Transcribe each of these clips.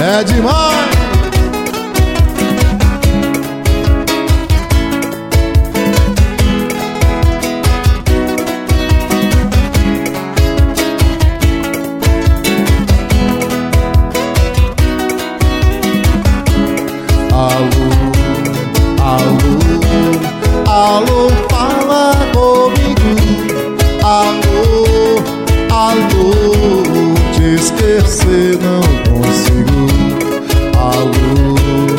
É demais. Alô, alô, alô, fala comigo. Alô, alô, te esquecer não consigo. Alô,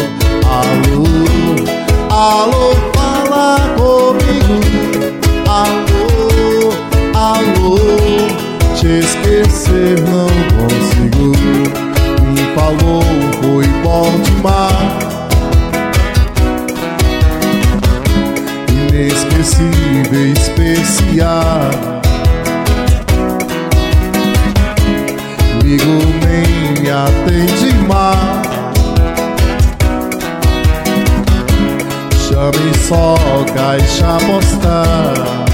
alô, alô, fala comigo. Alô, alô, te esquecer não consigo. Me falou, foi bom demais. Inesquecível, especial. Ligo nem me atende mais. Chame só caixa postal.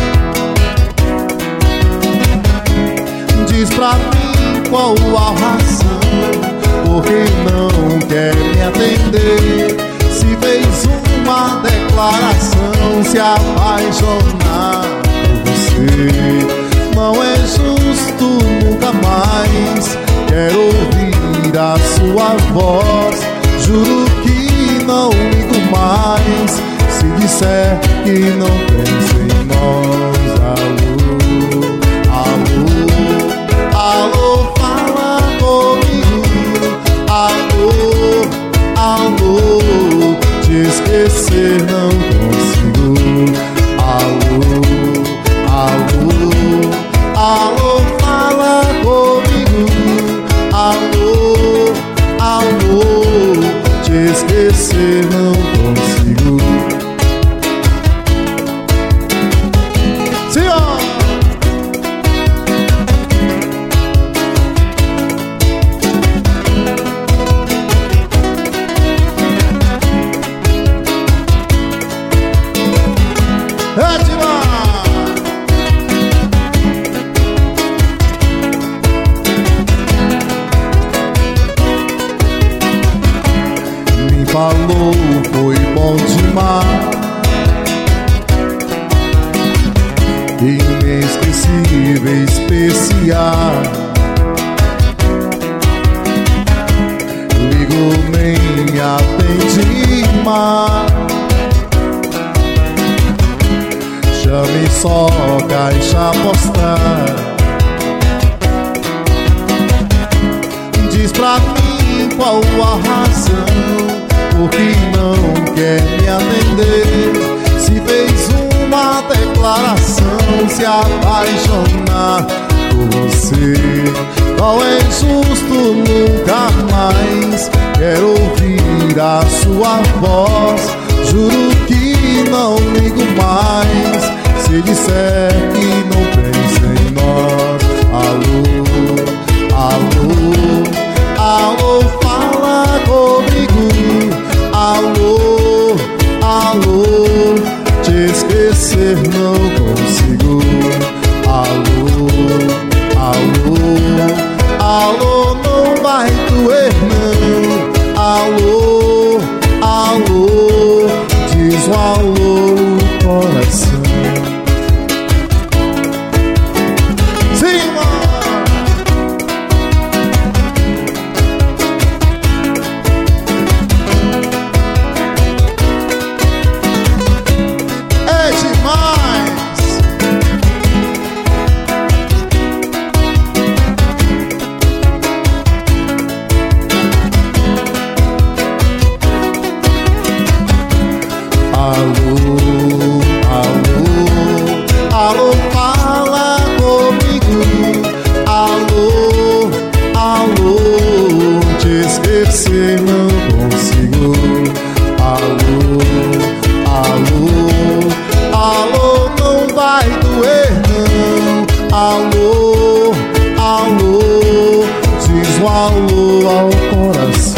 Diz pra mim qual a razão, porque não quer me atender. Se fez uma declaração, se apaixonar por você. Não é justo, nunca mais quero ouvir a sua voz. Juro que não ligo mais, se disser que não penso em nós. Alô, alô, alô, fala comigo. Alô, alô, te esquecer não consigo. Alô, alô, alô, fala comigo. Alô, alô, te esquecer não consigo. Senhor! É demais! Me falou, foi bom demais. Inesquecível, especial. Ligo nem me atende mais. Chame só caixa postal. Diz pra mim qual a razão, porque não quer me atender. Se fez uma declaração, se apaixonar por você. Qual é justo, nunca mais quero ouvir a sua voz. Juro que não ligo mais, se disser que não penso em nós. Alô, alô, alô, fala comigo. Alô, alô, te esquecer não consigo. Alô, alô, alô, não vai doer não. Alô, alô, diz o alô, coração. Sim, mano. É demais. Alô, alô, alô, fala comigo. Alô, alô, te esquecer não consigo. Alô, alô, alô, não vai doer não. Alô, alô, diz o alô ao coração.